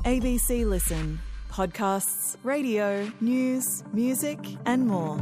ABC Listen. Podcasts, radio, news, music and more.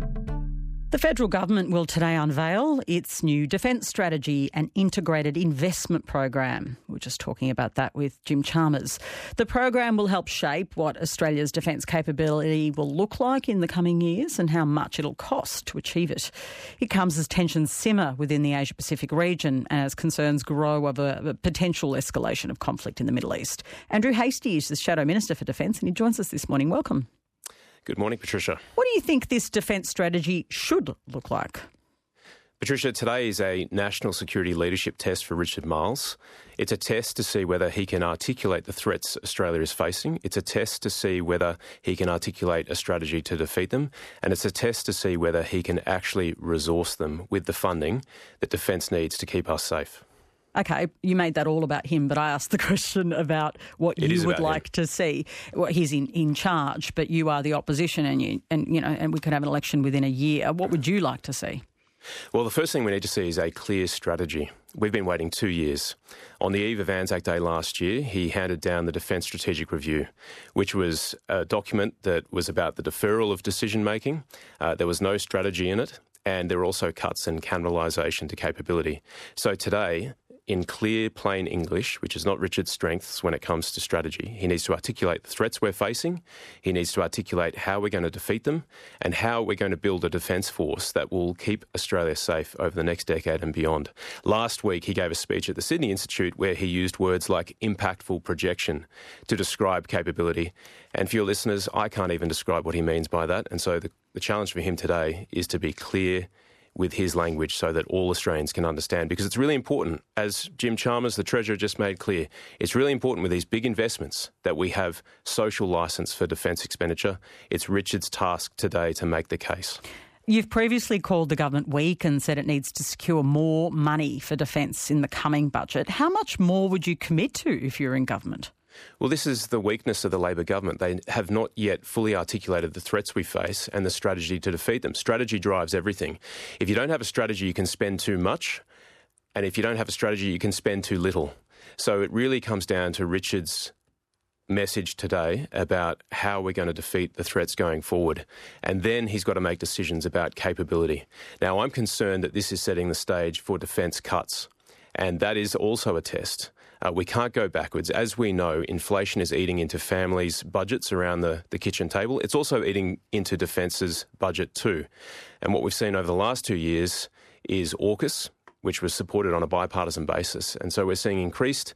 The federal government will today unveil its new defence strategy and integrated investment program. We're just talking about that with Jim Chalmers. The program will help shape what Australia's defence capability will look like in the coming years and how much it'll cost to achieve it. It comes as tensions simmer within the Asia-Pacific region and as concerns grow over a potential escalation of conflict in the Middle East. Andrew Hastie is the Shadow Minister for Defence and he joins us this morning. Welcome. Good morning, Patricia. What do you think this defence strategy should look like? Patricia, today is a national security leadership test for Richard Marles. It's a test to see whether he can articulate the threats Australia is facing. It's a test to see whether he can articulate a strategy to defeat them. And it's a test to see whether he can actually resource them with the funding that defence needs to keep us safe. Okay, you made that all about him, but I asked the question about what you would like to see. Well, he's in charge, but you are the opposition, and we could have an election within a year. What would you like to see? Well, the first thing we need to see is a clear strategy. We've been waiting 2 years. On the eve of Anzac Day last year, he handed down the Defence Strategic Review, which was a document that was about the deferral of decision-making. There was no strategy in it, and there were also cuts and cannibalisation to capability. So today, in clear, plain English, which is not Richard's strengths when it comes to strategy, he needs to articulate the threats we're facing, he needs to articulate how we're going to defeat them, and how we're going to build a defence force that will keep Australia safe over the next decade and beyond. Last week, he gave a speech at the Sydney Institute where he used words like impactful projection to describe capability. And for your listeners, I can't even describe what he means by that. And so the challenge for him today is to be clear with his language so that all Australians can understand, because it's really important, as Jim Chalmers, the Treasurer, just made clear, it's really important with these big investments that we have social licence for defence expenditure. It's Richard's task today to make the case. You've previously called the government weak and said it needs to secure more money for defence in the coming budget. How much more would you commit to if you're in government? Well, this is the weakness of the Labor government. They have not yet fully articulated the threats we face and the strategy to defeat them. Strategy drives everything. If you don't have a strategy, you can spend too much. And if you don't have a strategy, you can spend too little. So it really comes down to Richard's message today about how we're going to defeat the threats going forward. And then he's got to make decisions about capability. Now, I'm concerned that this is setting the stage for defence cuts. And that is also a test. We can't go backwards. As we know, inflation is eating into families' budgets around the kitchen table. It's also eating into Defence's budget too. And what we've seen over the last 2 years is AUKUS, which was supported on a bipartisan basis. And so we're seeing increased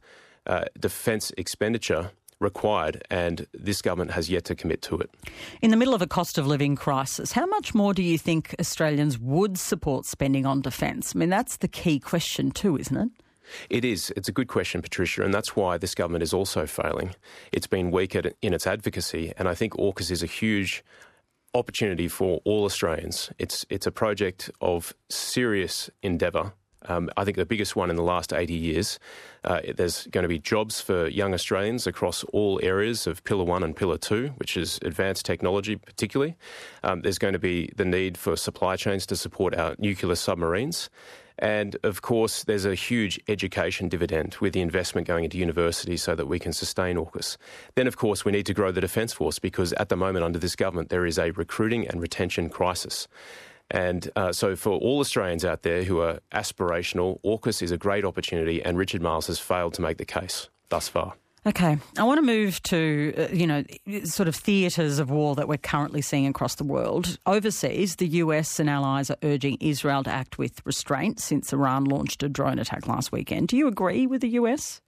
defence expenditure required, and this government has yet to commit to it. In the middle of a cost of living crisis, how much more do you think Australians would support spending on defence? I mean, that's the key question too, isn't it? It is. It's a good question, Patricia, and that's why this government is also failing. It's been weak in its advocacy, and I think AUKUS is a huge opportunity for all Australians. It's a project of serious endeavour. I think the biggest one in the last 80 years. There's going to be jobs for young Australians across all areas of Pillar 1 and Pillar 2, which is advanced technology particularly. There's going to be the need for supply chains to support our nuclear submarines. And, of course, there's a huge education dividend with the investment going into universities so that we can sustain AUKUS. Then, of course, we need to grow the Defence Force because at the moment under this government there is a recruiting and retention crisis. And so for all Australians out there who are aspirational, AUKUS is a great opportunity and Richard Marles has failed to make the case thus far. Okay, I want to move to, sort of theatres of war that we're currently seeing across the world. Overseas, the US and allies are urging Israel to act with restraint since Iran launched a drone attack last weekend. Do you agree with the US?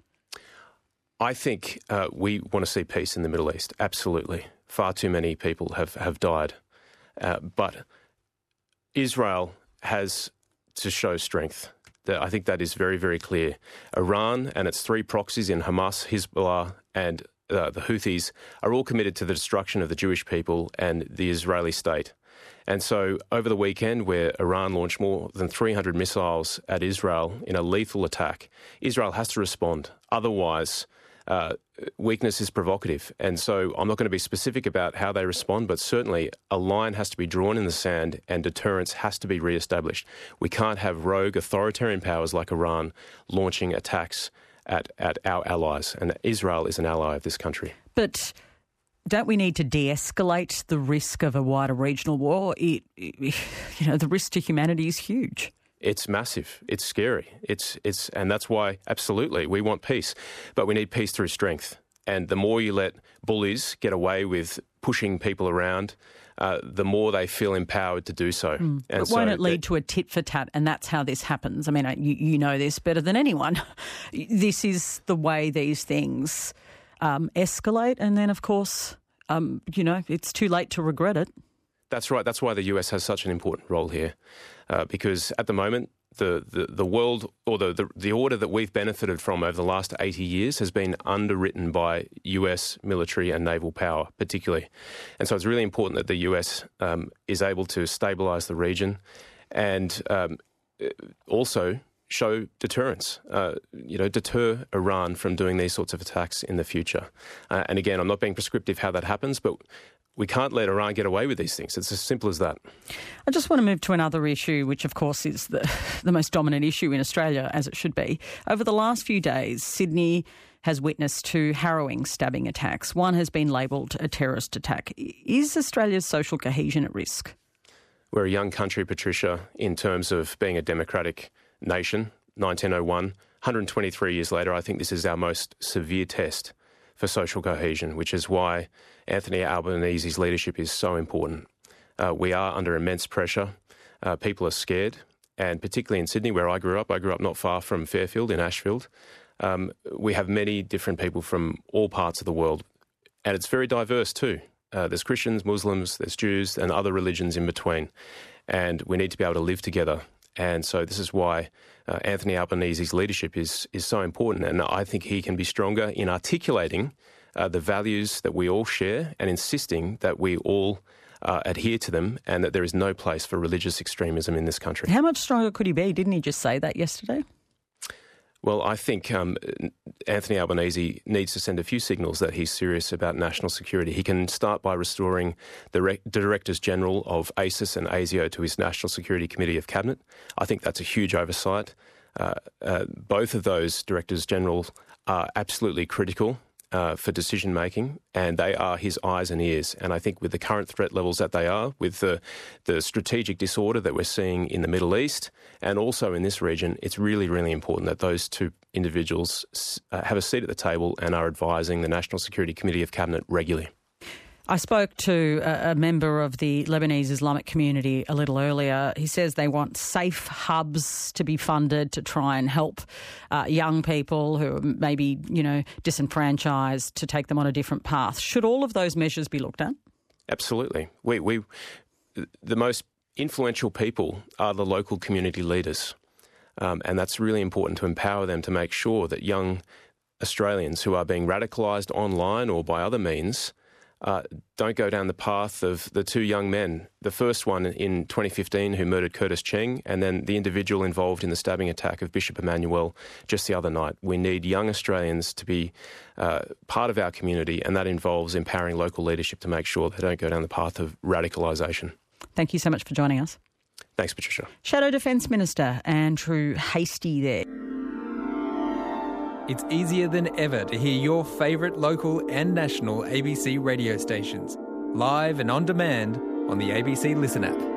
I think we want to see peace in the Middle East, absolutely. Far too many people have died. But Israel has to show strength. I think that is very, very clear. Iran and its three proxies in Hamas, Hezbollah and the Houthis are all committed to the destruction of the Jewish people and the Israeli state. And so over the weekend, where Iran launched more than 300 missiles at Israel in a lethal attack, Israel has to respond. Otherwise, weakness is provocative. And so I'm not going to be specific about how they respond, but certainly a line has to be drawn in the sand and deterrence has to be re-established. We can't have rogue authoritarian powers like Iran launching attacks at our allies, and Israel is an ally of this country. But don't we need to de-escalate the risk of a wider regional war? The risk to humanity is huge. It's massive. It's scary. And that's why, absolutely, we want peace. But we need peace through strength. And the more you let bullies get away with pushing people around, the more they feel empowered to do so. And but won't it lead to a tit for tat? And that's how this happens. I mean, you know this better than anyone. This is the way these things escalate. And then, of course, it's too late to regret it. That's right. That's why the US has such an important role here, because at the moment, the world, or the order that we've benefited from over the last 80 years has been underwritten by US military and naval power, particularly. And so it's really important that the US is able to stabilise the region and also show deterrence, deter Iran from doing these sorts of attacks in the future. And again, I'm not being prescriptive how that happens, but we can't let Iran get away with these things. It's as simple as that. I just want to move to another issue, which of course is the most dominant issue in Australia, as it should be. Over the last few days, Sydney has witnessed 2 harrowing stabbing attacks. One has been labelled a terrorist attack. Is Australia's social cohesion at risk? We're a young country, Patricia, in terms of being a democratic nation. 1901, 123 years later, I think this is our most severe test for social cohesion, which is why Anthony Albanese's leadership is so important. We are under immense pressure. People are scared, and particularly in Sydney, where I grew up not far from Fairfield in Ashfield. We have many different people from all parts of the world, and it's very diverse too. There's Christians, Muslims, there's Jews, and other religions in between, and we need to be able to live together. And so this is why Anthony Albanese's leadership is so important, and I think he can be stronger in articulating the values that we all share and insisting that we all adhere to them and that there is no place for religious extremism in this country. How much stronger could he be? Didn't he just say that yesterday? Well, I think Anthony Albanese needs to send a few signals that he's serious about national security. He can start by restoring the Directors General of ASIS and ASIO to his National Security Committee of Cabinet. I think that's a huge oversight. Both of those Directors General are absolutely critical for decision-making, and they are his eyes and ears. And I think with the current threat levels that they are, with the strategic disorder that we're seeing in the Middle East and also in this region, it's really, really important that those 2 individuals have a seat at the table and are advising the National Security Committee of Cabinet regularly. I spoke to a member of the Lebanese Islamic community a little earlier. He says they want safe hubs to be funded to try and help young people who are maybe, disenfranchised, to take them on a different path. Should all of those measures be looked at? Absolutely. The most influential people are the local community leaders, and that's really important to empower them to make sure that young Australians who are being radicalised online or by other means don't go down the path of the 2 young men. The first one in 2015 who murdered Curtis Cheng, and then the individual involved in the stabbing attack of Bishop Emmanuel just the other night. We need young Australians to be part of our community, and that involves empowering local leadership to make sure they don't go down the path of radicalisation. Thank you so much for joining us. Thanks, Patricia. Shadow Defence Minister Andrew Hastie there. It's easier than ever to hear your favourite local and national ABC radio stations, live and on demand on the ABC Listen app.